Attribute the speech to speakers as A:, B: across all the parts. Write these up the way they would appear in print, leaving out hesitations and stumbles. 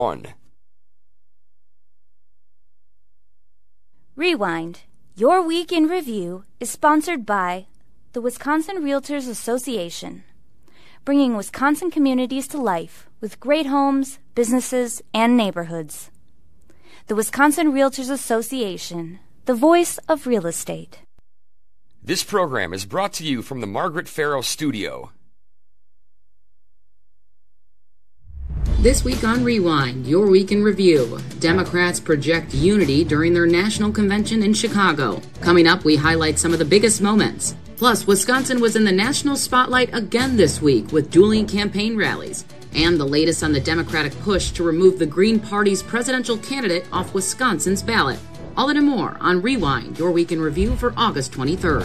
A: 1.
B: Rewind. Your Week in Review is sponsored by the Wisconsin Realtors Association, bringing Wisconsin communities to life with great homes, businesses, and neighborhoods. The Wisconsin Realtors Association, the voice of real estate.
A: This program is brought to you from the Margaret Farrow Studio.
C: This week on Rewind, Your Week in Review. Democrats project unity during their national convention in Chicago. Coming up, we highlight some of the biggest moments. Plus, Wisconsin was in the national spotlight again this week with dueling campaign rallies. And the latest on the Democratic push to remove the Green Party's presidential candidate off Wisconsin's ballot. All that and more on Rewind, Your Week in Review for August 23rd.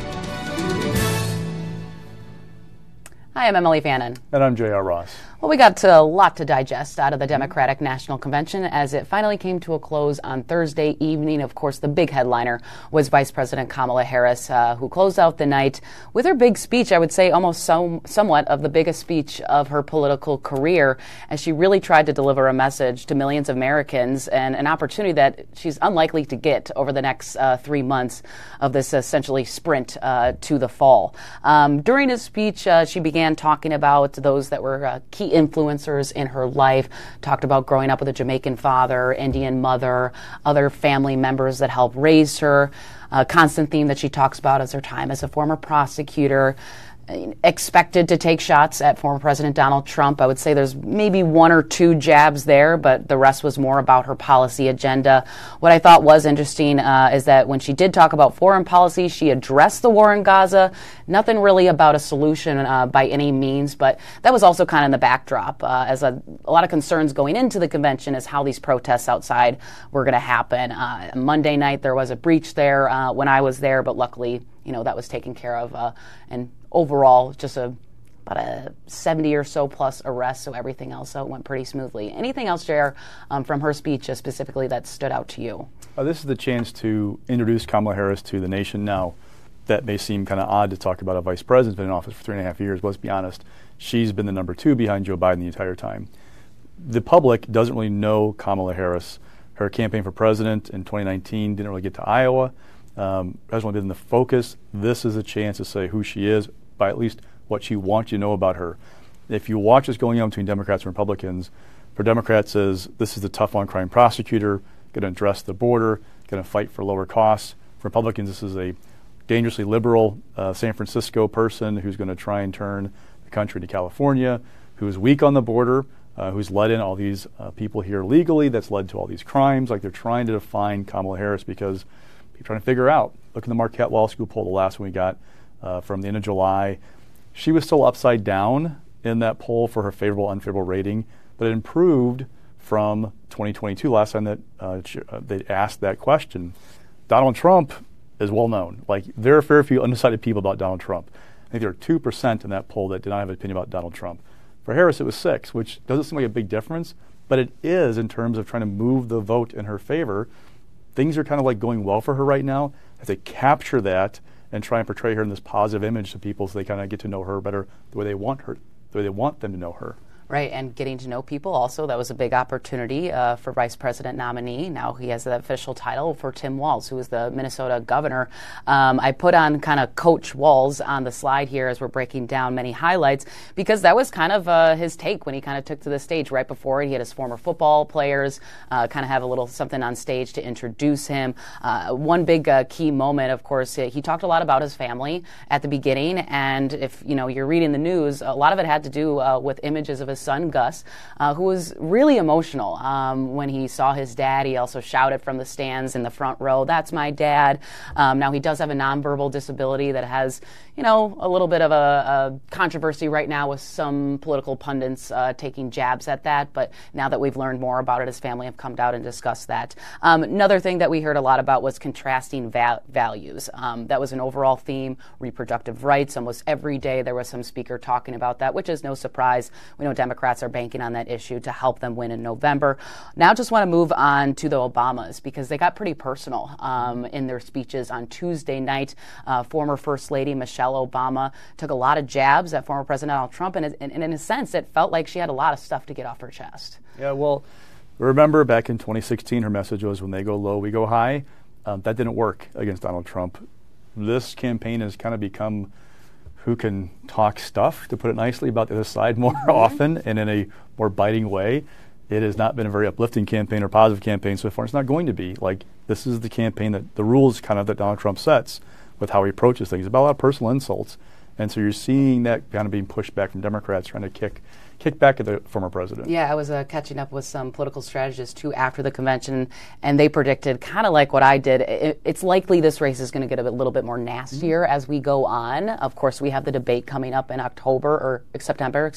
D: Hi, I'm Emily Fannin.
E: And I'm J.R. Ross.
D: Well, we got a lot to digest out of the Democratic National Convention as it finally came to a close on Thursday evening. Of course, the big headliner was Vice President Kamala Harris, who closed out the night with her big speech, I would say almost somewhat of the biggest speech of her political career, as she really tried to deliver a message to millions of Americans and an opportunity that she's unlikely to get over the next 3 months of this essentially sprint to the fall. During his speech, she began talking about those that were key influencers in her life, talked about growing up with a Jamaican father, Indian mother, other family members that helped raise her. A constant theme that she talks about is her time as a former prosecutor, expected to take shots at former President Donald Trump. I would say there's maybe 1 or 2 jabs there, but the rest was more about her policy agenda. What I thought was interesting is that when she did talk about foreign policy, she addressed the war in Gaza. Nothing really about a solution by any means, but that was also kind of in the backdrop as a lot of concerns going into the convention is how these protests outside were going to happen. Monday night there was a breach there when I was there, but luckily, that was taken care of, and overall, just about a 70 or so plus arrests, so everything else went pretty smoothly. Anything else, JR, from her speech specifically that stood out to you?
E: This is the chance to introduce Kamala Harris to the nation now. That may seem kind of odd to talk about a vice president who's been in office for 3.5 years. Let's be honest. She's been the number 2 behind Joe Biden the entire time. The public doesn't really know Kamala Harris. Her campaign for president in 2019 didn't really get to Iowa. Hasn't really been the focus. This is a chance to say who she is by at least what she wants you to know about her. If you watch what's going on between Democrats and Republicans, for Democrats is this is the tough on crime prosecutor, going to address the border, going to fight for lower costs. For Republicans, this is a dangerously liberal San Francisco person who's going to try and turn the country to California, who's weak on the border, who's let in all these people here legally, that's led to all these crimes. Like they're trying to define Kamala Harris because people are trying to figure out. Look at the Marquette Law School poll, the last one we got from the end of July. She was still upside down in that poll for her favorable, unfavorable rating, but it improved from 2022, last time that they asked that question. Donald Trump is well known. Like, there are a fair few undecided people about Donald Trump. I think there are 2% in that poll that did not have an opinion about Donald Trump. For Harris, it was 6, which doesn't seem like a big difference, but it is in terms of trying to move the vote in her favor. Things are kind of like going well for her right now. Have to capture that and try and portray her in this positive image to people so they kind of get to know her better the way they want her, the way they want them to know her.
D: Right, and getting to know people also, that was a big opportunity for Vice President nominee. Now he has the official title for Tim Walz, who is the Minnesota governor. I put on kind of Coach Walz on the slide here as we're breaking down many highlights, because that was kind of his take when he kind of took to the stage right before. He had his former football players kind of have a little something on stage to introduce him. One big key moment, of course, he talked a lot about his family at the beginning, and if you're reading the news, a lot of it had to do with images of his son, Gus, who was really emotional when he saw his dad. He also shouted from the stands in the front row, "That's my dad." Now, he does have a nonverbal disability that has, a little bit of a controversy right now with some political pundits taking jabs at that. But now that we've learned more about it, his family have come out and discussed that. Another thing that we heard a lot about was contrasting values. That was an overall theme, reproductive rights. Almost every day there was some speaker talking about that, which is no surprise. We know Democrats are banking on that issue to help them win in November. Now just want to move on to the Obamas, because they got pretty personal in their speeches on Tuesday night. Former First Lady Michelle Obama took a lot of jabs at former President Donald Trump, and in a sense, it felt like she had a lot of stuff to get off her chest.
E: Yeah, well, remember back in 2016, her message was, when they go low, we go high. That didn't work against Donald Trump. This campaign has kind of become who can talk stuff, to put it nicely, about the other side more often and in a more biting way. It has not been a very uplifting campaign or positive campaign so far. It's not going to be. Like, this is the campaign that the rules kind of that Donald Trump sets with how he approaches things, about a lot of personal insults. And so you're seeing that kind of being pushed back from Democrats trying to kick back at the former president.
D: Yeah, I was catching up with some political strategists, too, after the convention, and they predicted, kind of like what I did, it's likely this race is going to get a little bit more nastier as we go on. Of course, we have the debate coming up in September.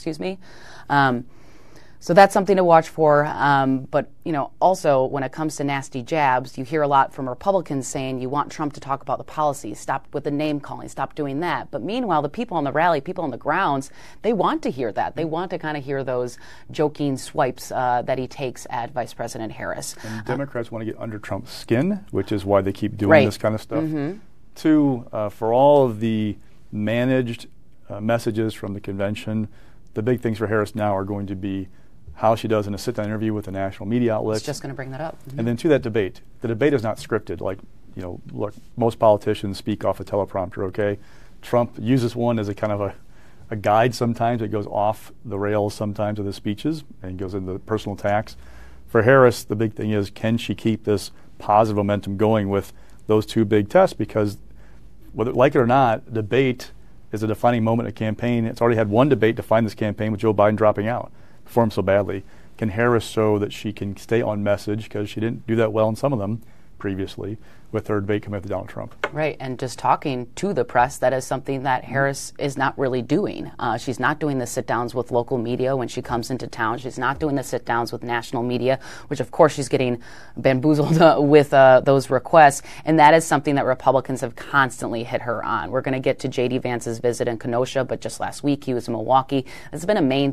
D: So that's something to watch for. But, also when it comes to nasty jabs, you hear a lot from Republicans saying you want Trump to talk about the policies, stop with the name calling, stop doing that. But meanwhile, the people on the rally, people on the grounds, they want to hear that. They want to kind of hear those joking swipes that he takes at Vice President Harris.
E: And Democrats want to get under Trump's skin, which is why they keep doing this kind of stuff. Mm-hmm. Two, for all of the managed messages from the convention, the big things for Harris now are going to be how she does in a sit-down interview with the national media outlets.
D: I was just going to bring that up. Mm-hmm.
E: And then to that debate. The debate is not scripted. Like, look, most politicians speak off a teleprompter, okay? Trump uses one as a kind of a guide sometimes. It goes off the rails sometimes of his speeches and goes into personal attacks. For Harris, the big thing is, can she keep this positive momentum going with those two big tests? Because whether like it or not, debate is a defining moment in a campaign. It's already had one debate define this campaign with Joe Biden dropping out. Performed so badly. Can Harris show that she can stay on message, because she didn't do that well in some of them previously, with her debate coming up with Donald Trump?
D: Right, and just talking to the press, that is something that Harris is not really doing. She's not doing the sit-downs with local media when she comes into town. She's not doing the sit-downs with national media, which of course she's getting bamboozled with those requests, and that is something that Republicans have constantly hit her on. We're going to get to J.D. Vance's visit in Kenosha, but just last week he was in Milwaukee. It's been a main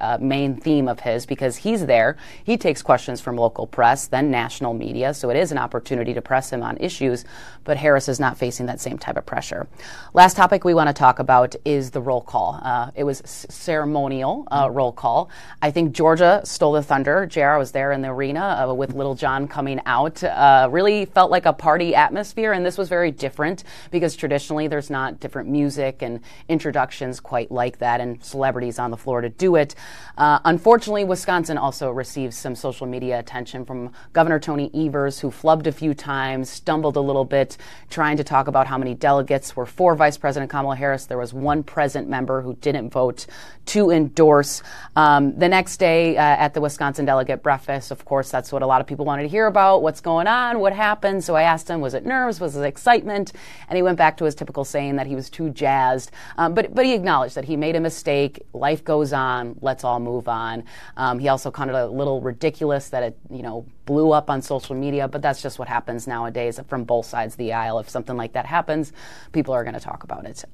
D: theme of his, because he's there. He takes questions from local press, then national media, so it is an opportunity to press him on issues, but Harris is not facing that same type of pressure. Last topic we want to talk about is the roll call. It was ceremonial roll call. I think Georgia stole the thunder. JR was there in the arena with Little John coming out. Really felt like a party atmosphere, and this was very different, because traditionally there's not different music and introductions quite like that, and celebrities on the floor to do it. Unfortunately, Wisconsin also received some social media attention from Governor Tony Evers, who flubbed a few times, stumbled a little bit, trying to talk about how many delegates were for Vice President Kamala Harris. There was one present member who didn't vote to endorse. The next day at the Wisconsin delegate breakfast, of course, that's what a lot of people wanted to hear about. What's going on? What happened? So I asked him, was it nerves? Was it excitement? And he went back to his typical saying that he was too jazzed. But he acknowledged that he made a mistake. Life goes on. Let's all move on. He also kind of a little ridiculous that it, blew up on social media, but that's just what happens nowadays from both sides of the aisle. If something like that happens, people are going to talk about it.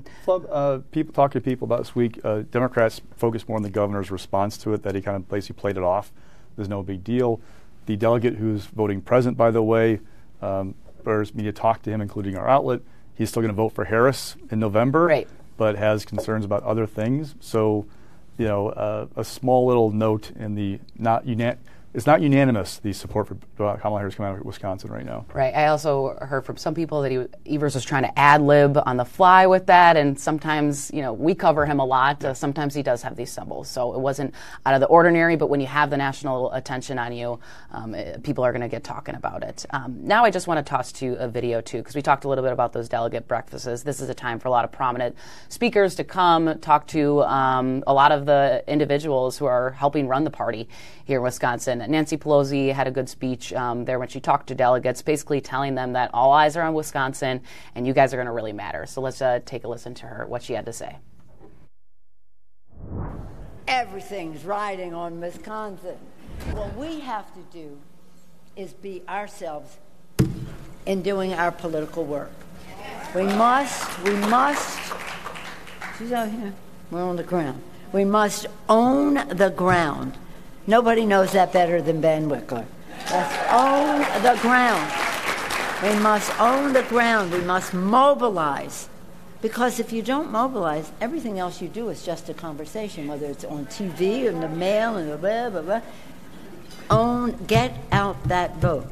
E: People talking to people about this week. Democrats focused more on the governor's response to it, that he kind of basically played it off. There's no big deal. The delegate who's voting present, by the way, Bears media talked to him, including our outlet. He's still going to vote for Harris in November,
D: right, but
E: has concerns about other things. So, a small little note in the it's not unanimous, the support for Kamala Harris coming out of Wisconsin right now.
D: Right. I also heard from some people that Evers was trying to ad-lib on the fly with that, and sometimes, we cover him a lot. Sometimes he does have these stumbles. So it wasn't out of the ordinary, but when you have the national attention on you, people are going to get talking about it. Now I just want to toss to a video, too, because we talked a little bit about those delegate breakfasts. This is a time for a lot of prominent speakers to come talk to a lot of the individuals who are helping run the party here in Wisconsin. Nancy Pelosi had a good speech there when she talked to delegates, basically telling them that all eyes are on Wisconsin and you guys are going to really matter. So let's take a listen to her, what she had to say.
F: Everything's riding on Wisconsin. What we have to do is be ourselves in doing our political work. We must, she's out here, we're on the ground. We must own the ground. Nobody knows that better than Ben Wickler. Let's own the ground. We must own the ground. We must mobilize. Because if you don't mobilize, everything else you do is just a conversation, whether it's on TV or in the mail and blah, blah, blah. Get out that vote.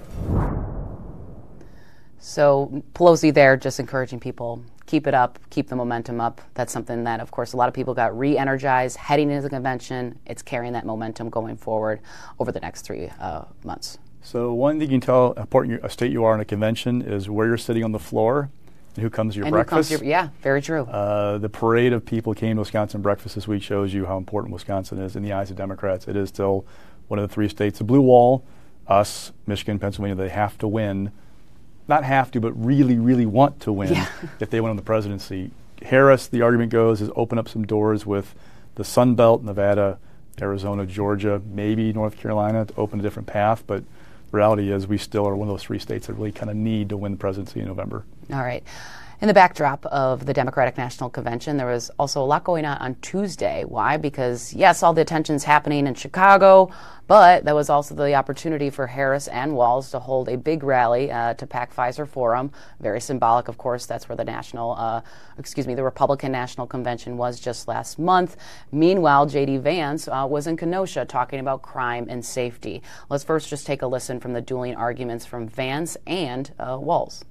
D: So Pelosi there just encouraging people, keep it up, keep the momentum up. That's something that, of course, a lot of people got re-energized heading into the convention. It's carrying that momentum going forward over the next 3 months.
E: So one thing you can tell how important a state you are in a convention is where you're sitting on the floor and who comes to your breakfast.
D: Yeah, very true.
E: The parade of people came to Wisconsin breakfast this week shows you how important Wisconsin is in the eyes of Democrats. It is still one of the 3 states. The blue wall, us, Michigan, Pennsylvania, they have to win. Not have to, but really, really want to win if they win on the presidency. Harris, the argument goes, has opened up some doors with the Sun Belt, Nevada, Arizona, Georgia, maybe North Carolina to open a different path. But the reality is we still are one of those 3 states that really kind of need to win the presidency in November.
D: All right. In the backdrop of the Democratic National Convention, there was also a lot going on Tuesday. Why? Because, yes, all the attention's happening in Chicago, but there was also the opportunity for Harris and Walz to hold a big rally to pack Pfizer Forum. Very symbolic, of course. That's where the the Republican National Convention was just last month. Meanwhile, J.D. Vance was in Kenosha talking about crime and safety. Let's first just take a listen from the dueling arguments from Vance and Walz.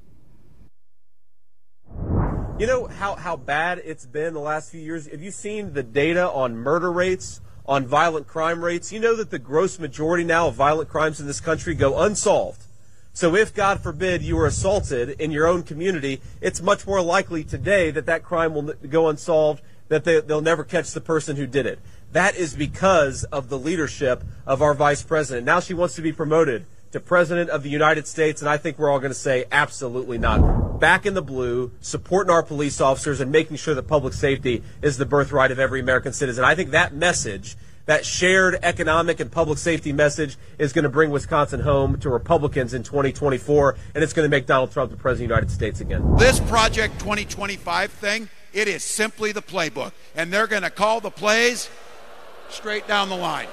G: You know how bad it's been the last few years? Have you seen the data on murder rates, on violent crime rates? You know that the gross majority now of violent crimes in this country go unsolved. So if, God forbid, you were assaulted in your own community, it's much more likely today that crime will go unsolved, that they'll never catch the person who did it. That is because of the leadership of our vice president. Now she wants to be promoted to President of the United States, and I think we're all going to say absolutely not. Back in the blue, supporting our police officers and making sure that public safety is the birthright of every American citizen. I think that message, that shared economic and public safety message, is going to bring Wisconsin home to Republicans in 2024, and it's going to make Donald Trump the President of the United States again.
H: This Project 2025 thing, it is simply the playbook, and they're going to call the plays straight down the line.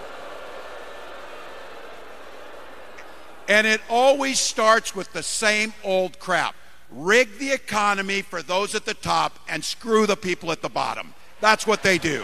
H: And it always starts with the same old crap. Rig the economy for those at the top and screw the people at the bottom. That's what they do.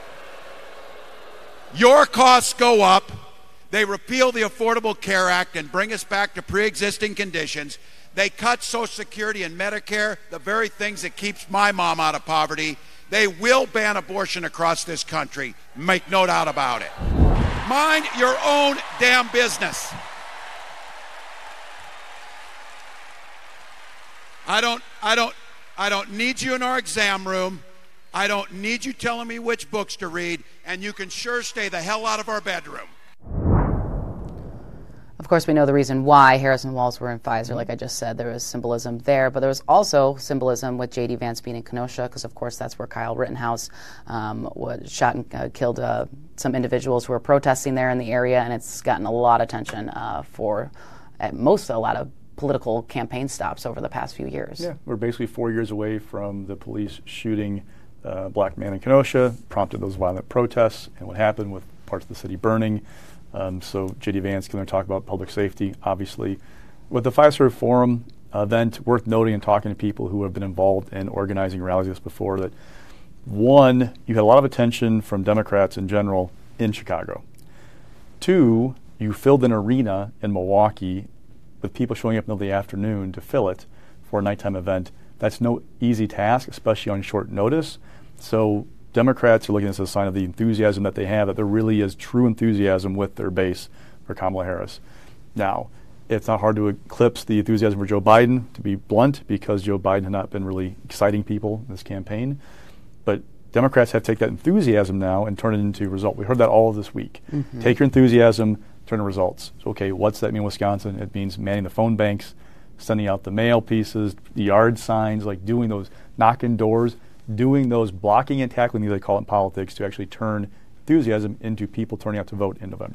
H: Your costs go up. They repeal the Affordable Care Act and bring us back to pre-existing conditions. They cut Social Security and Medicare, the very things that keeps my mom out of poverty. They will ban abortion across this country. Make no doubt about it. Mind your own damn business. I don't need you in our exam room. I don't need you telling me which books to read, and you can sure stay the hell out of our bedroom.
D: Of course, we know the reason why Harris and Walz were in Pfizer. Like I just said, there was symbolism there, but there was also symbolism with J.D. Vance being in Kenosha, because, of course, that's where Kyle Rittenhouse shot and killed some individuals who were protesting there in the area, and it's gotten a lot of attention for a lot of political campaign stops over the past few years.
E: Yeah, we're basically 4 years away from the police shooting a black man in Kenosha, prompted those violent protests, and what happened with parts of the city burning. So J.D. Vance can talk about public safety, obviously. With the Pfizer Forum event, worth noting and talking to people who have been involved in organizing rallies like this before, that one, you had a lot of attention from Democrats in general in Chicago. Two, you filled an arena in Milwaukee with people showing up in the afternoon to fill it for a nighttime event. That's no easy task, especially on short notice. So Democrats are looking at this as a sign of the enthusiasm that they have, that there really is true enthusiasm with their base for Kamala Harris. Now, it's not hard to eclipse the enthusiasm for Joe Biden, to be blunt, because Joe Biden has not been really exciting people in this campaign. But Democrats have to take that enthusiasm now and turn it into result. We heard that all of this week. Mm-hmm. Take your enthusiasm, turn to results. So, okay, what's that mean in Wisconsin? It means manning the phone banks, sending out the mail pieces, the yard signs, like doing those, knocking doors, doing those blocking and tackling, they call it in politics, to actually turn enthusiasm into people turning out to vote in November.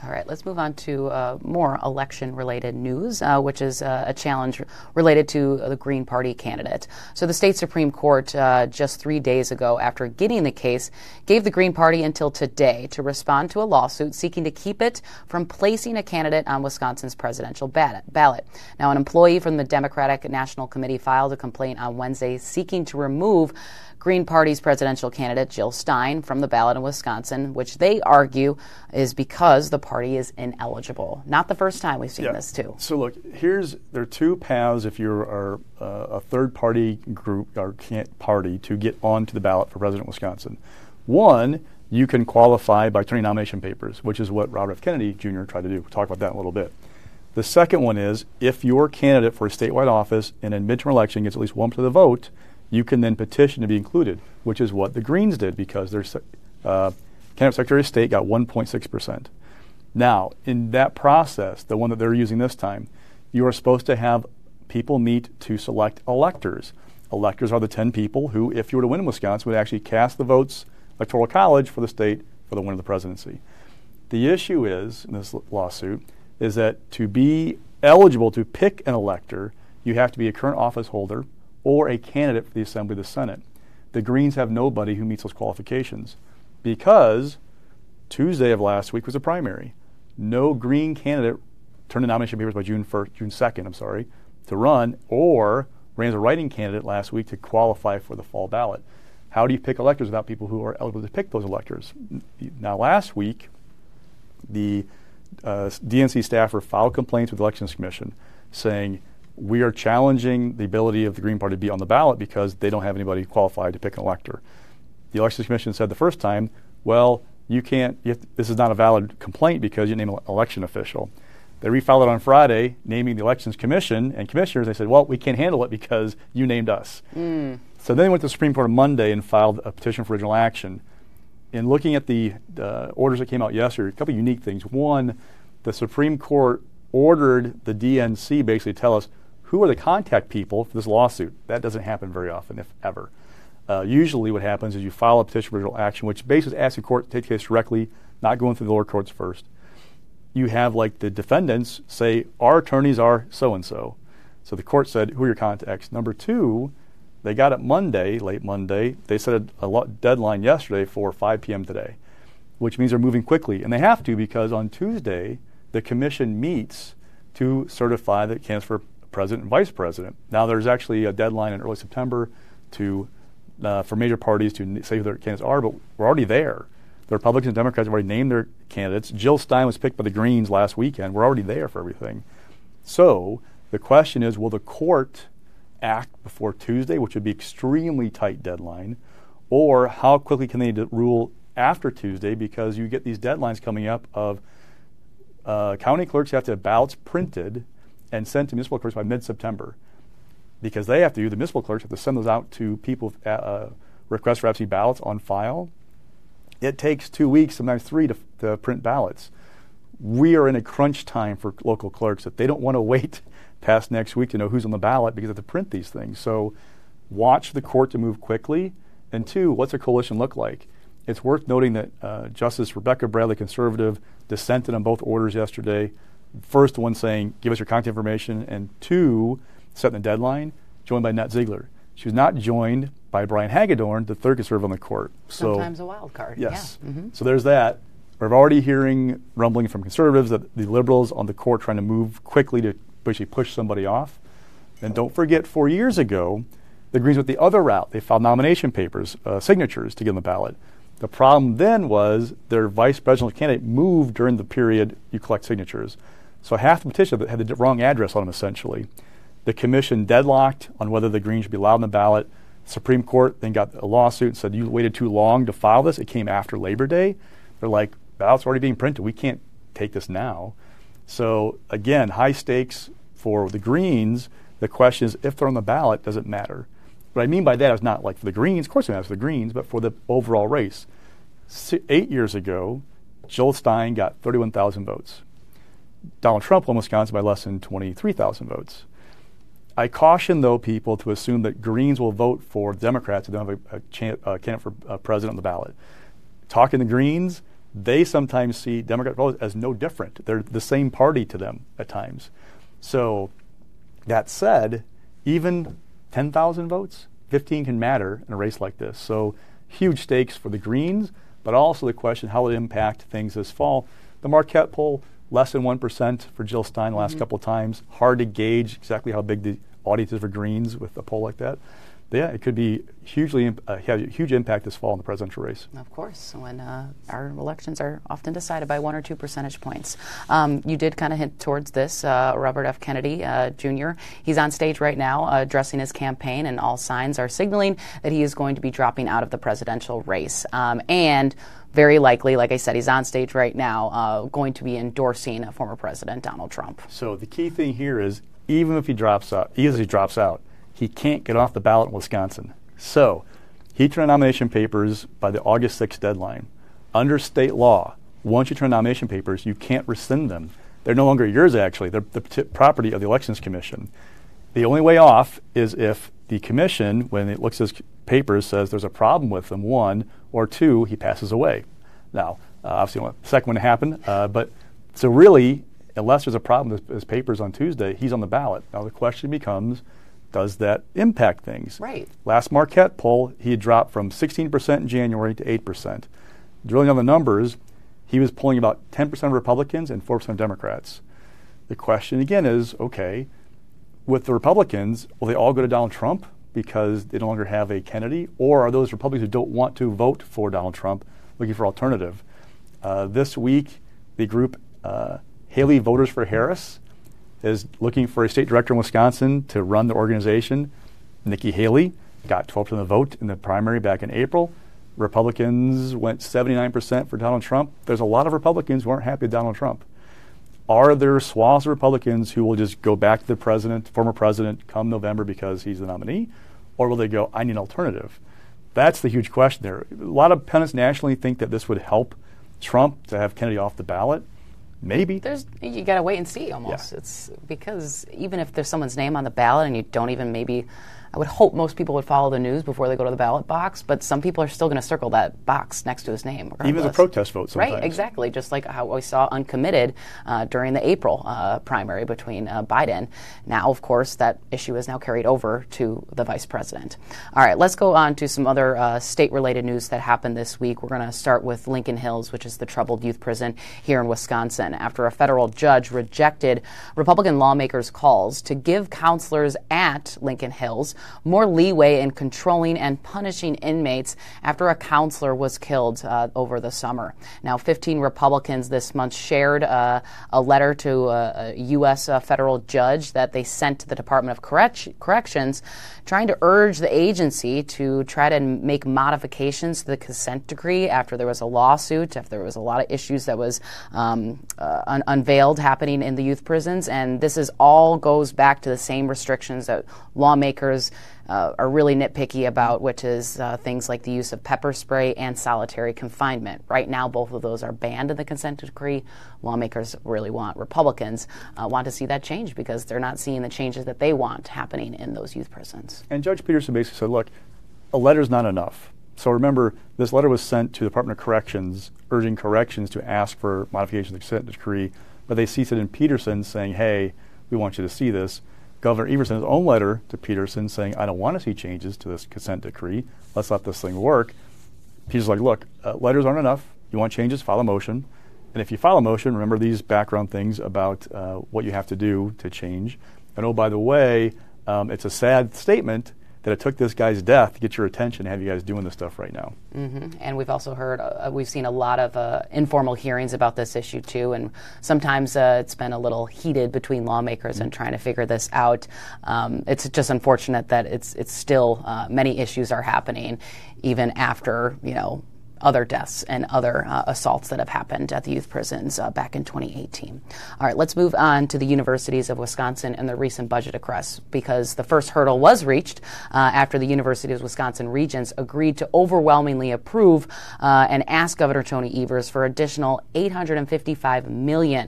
D: All right, let's move on to more election-related news, which is a challenge related to the Green Party candidate. So the state Supreme Court just 3 days ago, after getting the case, gave the Green Party until today to respond to a lawsuit seeking to keep it from placing a candidate on Wisconsin's presidential ballot. Now, an employee from the Democratic National Committee filed a complaint on Wednesday seeking to remove Green Party's presidential candidate Jill Stein from the ballot in Wisconsin, which they argue is because the party is ineligible. Not the first time we've seen this, too.
E: So look, there are two paths if you're a third-party group or party to get onto the ballot for president of Wisconsin. One, you can qualify by turning nomination papers, which is what Robert F. Kennedy Jr. tried to do. We'll talk about that in a little bit. The second one is if your candidate for a statewide office in a midterm election gets at least 1% of the vote, you can then petition to be included, which is what the Greens did because their candidate Secretary of State got 1.6%. Now, in that process, the one that they're using this time, you are supposed to have people meet to select electors. Electors are the 10 people who, if you were to win in Wisconsin, would actually cast the votes, Electoral College, for the state for the win of the presidency. The issue is, in this lawsuit, is that to be eligible to pick an elector, you have to be a current office holder or a candidate for the Assembly or the Senate. The Greens have nobody who meets those qualifications because Tuesday of last week was a primary. No Green candidate turned in nomination papers by June 2nd, to run, or ran as a writing candidate last week to qualify for the fall ballot. How do you pick electors without people who are eligible to pick those electors? Now, last week, the DNC staffer filed complaints with the Elections Commission saying, we are challenging the ability of the Green Party to be on the ballot because they don't have anybody qualified to pick an elector. The Elections Commission said the first time, well, this is not a valid complaint because you name an election official. They refiled it on Friday, naming the Elections Commission and commissioners. They said, well, we can't handle it because you named us. So then they went to the Supreme Court on Monday and filed a petition for original action. In looking at the orders that came out yesterday, a couple of unique things. One, the Supreme Court ordered the DNC basically to tell us who are the contact people for this lawsuit. That doesn't happen very often, if ever. Usually what happens is you file a petition for original action, which basically asks the court to take the case directly, not going through the lower courts first. You have like the defendants say, our attorneys are so-and-so. So the court said, who are your contacts? Number two, they got it Monday, late Monday. They set a deadline yesterday for 5 p.m. today, which means they're moving quickly. And they have to because on Tuesday, the commission meets to certify the candidates for president and vice president. Now there's actually a deadline in early September for major parties to say who their candidates are, but we're already there. The Republicans and Democrats have already named their candidates. Jill Stein was picked by the Greens last weekend. We're already there for everything. So the question is, will the court act before Tuesday, which would be extremely tight deadline, or how quickly can they rule after Tuesday because you get these deadlines coming up of county clerks have to have ballots printed and sent to municipal clerks by mid-September because the municipal clerks have to send those out to people with requests for absentee ballots on file. It takes 2 weeks, sometimes 3 to print ballots. We are in a crunch time for local clerks that they don't want to wait past next week to know who's on the ballot because they have to print these things. So watch the court to move quickly. And two, what's a coalition look like? It's worth noting that Justice Rebecca Bradley, conservative, dissented on both orders yesterday. First, one saying, give us your contact information, and two, setting the deadline, joined by Nat Ziegler. She was not joined by Brian Hagedorn, the third conservative on the court.
D: Sometimes a wild card.
E: Yes.
D: Yeah. Mm-hmm.
E: So there's that. We're already hearing rumbling from conservatives that the liberals on the court trying to move quickly to basically push somebody off. And don't forget, 4 years ago, the Greens went the other route. They filed nomination papers, signatures to get on the ballot. The problem then was their vice presidential candidate moved during the period you collect signatures. So half the petition had the wrong address on them, essentially. The commission deadlocked on whether the Greens should be allowed on the ballot. Supreme Court then got a lawsuit and said, you waited too long to file this. It came after Labor Day. They're like, ballots are already being printed. We can't take this now. So, again, high stakes for the Greens. The question is, if they're on the ballot, does it matter? What I mean by that is not like for the Greens. Of course it matters for the Greens, but for the overall race. 8 years ago, Jill Stein got 31,000 votes. Donald Trump won Wisconsin by less than 23,000 votes. I caution, though, people to assume that Greens will vote for Democrats who don't have a candidate for president on the ballot. Talking to Greens, they sometimes see Democrat voters as no different. They're the same party to them at times. So that said, even 10,000 votes, 15 can matter in a race like this. So huge stakes for the Greens, but also the question how it impact things this fall. The Marquette poll, less than 1% for Jill Stein the last couple of times. Hard to gauge exactly how big the audience is for Greens with a poll like that. But yeah, it could be have a huge impact this fall in the presidential race.
D: Of course, when our elections are often decided by 1 or 2 percentage points. You did kind of hint towards this, Robert F. Kennedy Jr. He's on stage right now addressing his campaign, and all signs are signaling that he is going to be dropping out of the presidential race. And very likely, like I said, he's on stage right now going to be endorsing former President Donald Trump.
E: So the key thing here is, even if he drops out, he can't get off the ballot in Wisconsin. So he turned in nomination papers by the August 6th deadline. Under state law, once you turn in nomination papers, you can't rescind them. They're no longer yours, actually. They're the property of the Elections Commission. The only way off is if the commission, when it looks at his papers, says there's a problem with them, 1, or 2, he passes away. Now, obviously, the second one to happen. But so really, unless there's a problem with his papers on Tuesday, he's on the ballot. Now the question becomes, does that impact things?
D: Right.
E: Last Marquette poll, he had dropped from 16% in January to 8%. Drilling on the numbers, he was polling about 10% of Republicans and 4% of Democrats. The question again is, okay, with the Republicans, will they all go to Donald Trump because they no longer have a Kennedy? Or are those Republicans who don't want to vote for Donald Trump looking for alternative? This week, the group Haley Voters for Harris is looking for a state director in Wisconsin to run the organization. Nikki Haley got 12% of the vote in the primary back in April. Republicans went 79% for Donald Trump. There's a lot of Republicans who aren't happy with Donald Trump. Are there swaths of Republicans who will just go back to the former president, come November because he's the nominee? Or will they go, I need an alternative? That's the huge question there. A lot of pundits nationally think that this would help Trump to have Kennedy off the ballot. Maybe.
D: You got to wait and see almost. Yeah. It's because even if there's someone's name on the ballot and you don't even maybe, I would hope most people would follow the news before they go to the ballot box, but some people are still going to circle that box next to his name. Regardless.
E: Even as a protest vote sometimes.
D: Right, exactly. Just like how we saw uncommitted during the April primary between Biden. Now, of course, that issue is now carried over to the vice president. All right, let's go on to some other state-related news that happened this week. We're going to start with Lincoln Hills, which is the troubled youth prison here in Wisconsin, after a federal judge rejected Republican lawmakers' calls to give counselors at Lincoln Hills more leeway in controlling and punishing inmates after a counselor was killed over the summer. Now, 15 Republicans this month shared a letter to a U.S. federal judge that they sent to the Department of Corrections, trying to urge the agency to try to make modifications to the consent decree after there was a lawsuit, after there was a lot of issues that was unveiled happening in the youth prisons. And this all goes back to the same restrictions that lawmakers are really nitpicky about, which is things like the use of pepper spray and solitary confinement. Right now, both of those are banned in the consent decree. Lawmakers Republicans want to see that change because they're not seeing the changes that they want happening in those youth prisons.
E: And Judge Peterson basically said, look, a letter's not enough. So remember, this letter was sent to the Department of Corrections, urging corrections to ask for modification of the consent decree, but they ceased it in Peterson saying, hey, we want you to see this. Governor Everson's own letter to Peterson saying, I don't want to see changes to this consent decree. Let's let this thing work. Peterson's like, look, letters aren't enough. You want changes, file a motion. And if you file a motion, remember these background things about what you have to do to change. And oh, by the way, it's a sad statement that it took this guy's death to get your attention and have you guys doing this stuff right now.
D: Mm-hmm. And we've also heard, we've seen a lot of informal hearings about this issue too, and sometimes it's been a little heated between lawmakers and trying to figure this out. It's just unfortunate that it's still many issues are happening even after, other deaths and other assaults that have happened at the youth prisons back in 2018. All right, let's move on to the universities of Wisconsin and their recent budget requests, because the first hurdle was reached after the University of Wisconsin Regents agreed to overwhelmingly approve and ask Governor Tony Evers for additional $855 million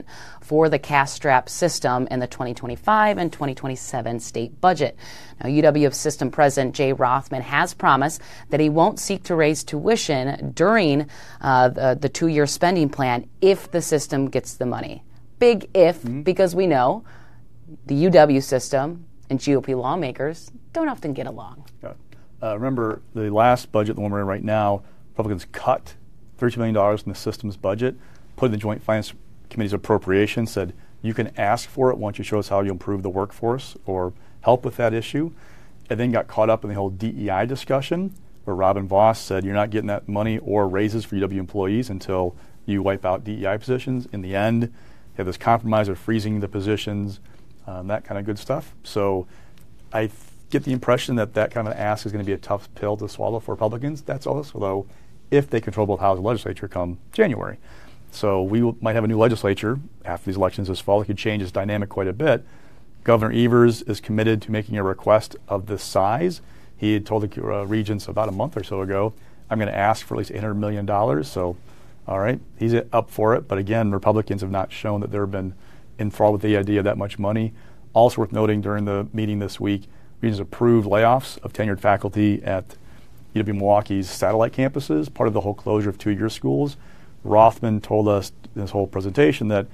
D: for the cash-strap system in the 2025 and 2027 state budget. Now, UW System President Jay Rothman has promised that he won't seek to raise tuition during the two-year spending plan if the system gets the money. Big if, because we know the UW system and GOP lawmakers don't often get along.
E: Remember, the last budget, the one we're in right now, Republicans cut $32 million from the system's budget, put in the Joint Finance Committee's appropriation, said you can ask for it once you show us how you improve the workforce or help with that issue, and then got caught up in the whole DEI discussion where Robin Vos said you're not getting that money or raises for UW employees until you wipe out DEI positions. In the end, they have this compromise of freezing the positions, that kind of good stuff. So I get the impression that that kind of ask is going to be a tough pill to swallow for Republicans. That's also, though, if they control both houses of the legislature come January. So we might have a new legislature after these elections this fall. It could change its dynamic quite a bit. Governor Evers is committed to making a request of this size. He had told the regents about a month or so ago, I'm going to ask for at least $800 million. So, all right, he's up for it. But again, Republicans have not shown that they've been enthralled with the idea of that much money. Also worth noting during the meeting this week, regents approved layoffs of tenured faculty at UW Milwaukee's satellite campuses, part of the whole closure of two-year schools. Rothman told us in this whole presentation that,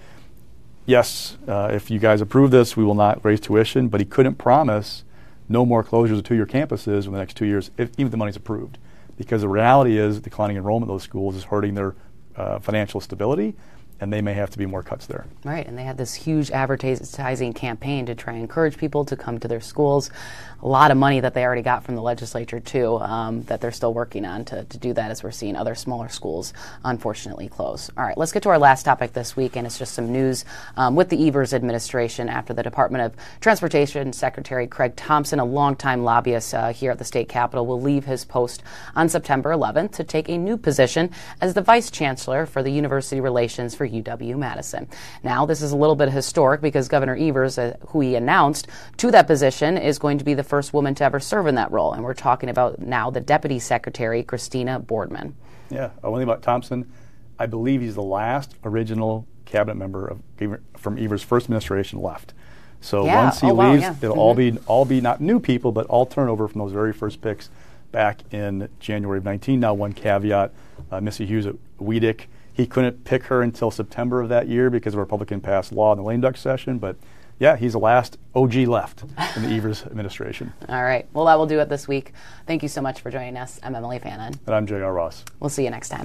E: yes, if you guys approve this, we will not raise tuition, but he couldn't promise no more closures of two-year campuses in the next 2 years, even if the money's approved. Because the reality is declining enrollment in those schools is hurting their financial stability, and they may have to be more cuts there.
D: Right, and they had this huge advertising campaign to try and encourage people to come to their schools. A lot of money that they already got from the legislature, too, that they're still working on to do that, as we're seeing other smaller schools, unfortunately, close. All right, let's get to our last topic this week, and it's just some news with the Evers administration after the Department of Transportation Secretary Craig Thompson, a longtime lobbyist here at the state capitol, will leave his post on September 11th to take a new position as the Vice Chancellor for the University Relations for UW-Madison. Now, this is a little bit historic because Governor Evers, who he announced to that position, is going to be the first woman to ever serve in that role. And we're talking about now the Deputy Secretary, Christina Boardman.
E: Yeah, one thing about Thompson, I believe he's the last original cabinet member from Evers' first administration left. So once he leaves, they'll all be not new people, but all turnover from those very first picks back in January of 19. Now, one caveat, Missy Hughes at Weedick, he couldn't pick her until September of that year because of a Republican passed law in the lame duck session. But, yeah, he's the last OG left in the Evers administration.
D: All right. Well, that will do it this week. Thank you so much for joining us. I'm Emily Fannin.
E: And I'm J.R. Ross.
D: We'll see you next time.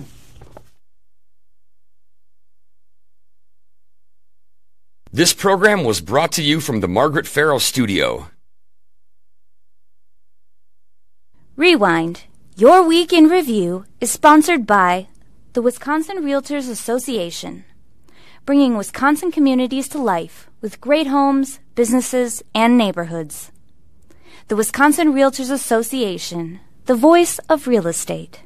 A: This program was brought to you from the Margaret Farrow Studio.
B: Rewind. Your Week in Review is sponsored by the Wisconsin Realtors Association, bringing Wisconsin communities to life with great homes, businesses, and neighborhoods. The Wisconsin Realtors Association, the voice of real estate.